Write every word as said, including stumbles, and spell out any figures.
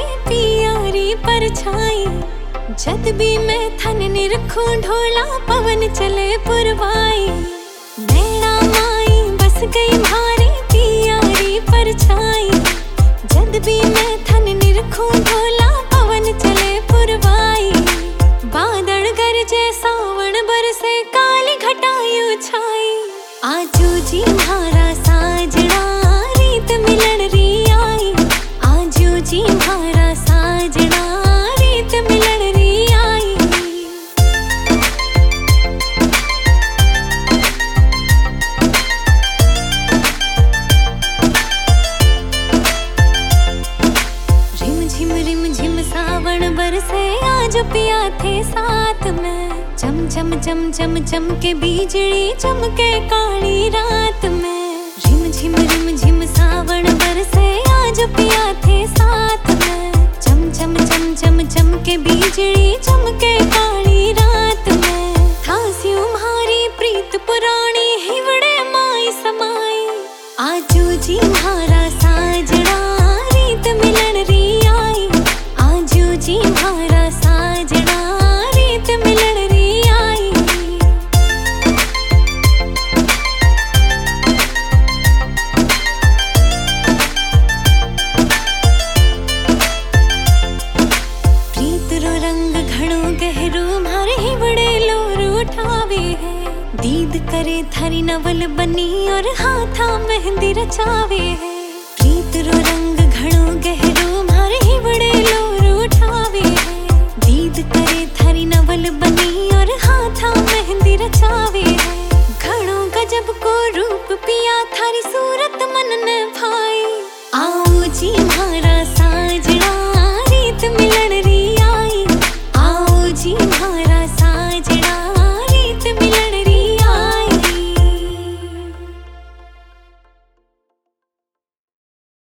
पियारी परछाई। जद भी मैं थन निरखूं ढोला पवन चले पुरवाई। नैना माई बस गई भारी पियारी परछाई। जद भी मैं थन निरखूं ढोला पवन चले पुरवाई। बादल गरजे सावन बरसे काली घटायु छाई। आजू जी म्हारा साजना रीत मिलन री आई। आजू जी म्हारा साजना रीत मिलन री आई। रिम झिम रिम झिम सावन बरसे आज पिया थे साथ में। चम चम चम चम चम के बिजली चमके काली रात में। रिम झिम रिम झिम सावन बरसे आज पिया थे साथ में। चम चम चम चम चम के बिजली चमके काली रात में। थासी तुम्हारी प्रीत पुरानी हिवड़े माई समाई। आजू जी म्हारा साजना रीत मिलन री आई। आजू जी म्हारा साजना रीत मिलन री आई। प्रीत रो रंग घणो गहरो म्हारे हिवड़े लोर उठावे है। दीद करे थारी नवल बनी और हाथा मेहंदी रचावे है। प्रीत रो रंग घणो गहरो म्हारे हिवड़े लोर उठावे है। दीद करे थारी नवल बनी और हाथा मेहंदी रचावे है। घणो गजब को रूप पिया थारी सूरत मन ने भाई। आओ जी म्हारा